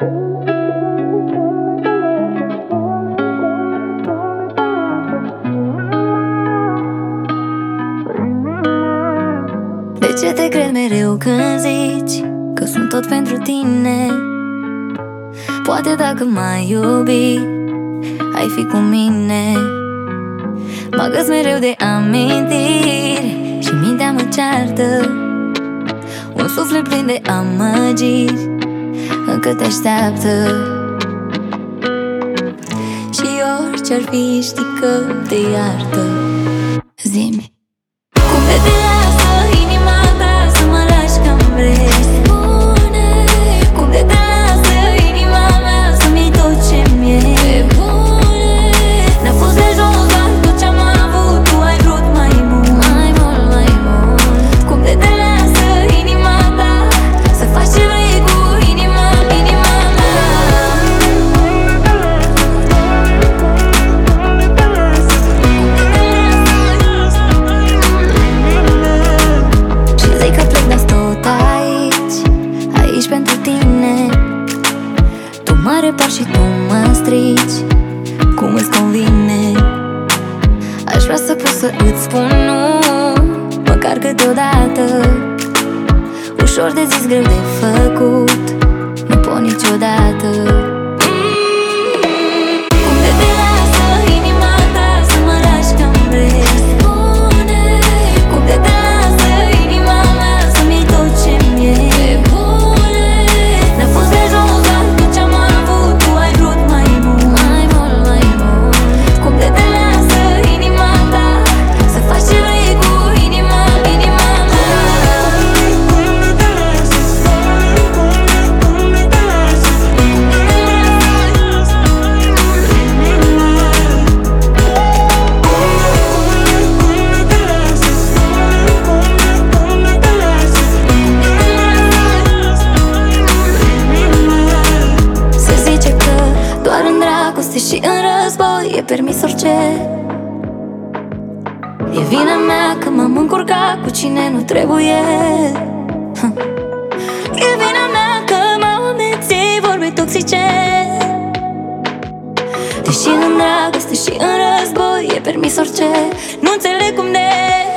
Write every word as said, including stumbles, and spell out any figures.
De ce te cred mereu când zici că sunt tot pentru tine? Poate dacă m-ai iubi, ai fi cu mine. Mă găs mereu de amintiri și mintea mă ceartă. Un suflet plin de amăgiri încă te așteaptă. Și orice-ar fi, știi că te iartă. Zi-mi, cum de te lasă inima ta să mă lași că-mi vrei? Spune, cum de te lasă inima mea să-mi iei tot ce-mi e? Pe bune, n-a fost de jos doar tot ce-am avut, tu ai vrut mai mult, mai mult, mai mult. Cum de te lasă inima ta să faci ce vrei cu inima, inima mea? Și zic că plec, dar tot aici, aici pentru tine. Tu mă repari și tu mă strici, cum îți convine. Aș vrea să pot să îți spun nu, măcar câteodată. Ușor de zis, greu de făcut, nu pot niciodată. Cum de te lasă inima ta să mă lași că-mi vrei? Spune, cum de te lasă inima mea să-mi iei tot ce-mi e? Pe bune, n-a fost de jos doar tot ce-am avut, tu ai vrut mai mult, mai mult, mai mult. Cum de te lasă inima ta să faci ce vrei cu inima, inima mea? Se zice că doar în dragoste și în război e permis orice. E vina mea că m-am încurcat cu cine nu trebuie. E vina mea că m-au amețit vorbe toxice. Deși în dragoste și în război e permis orice, nu înțeleg cum de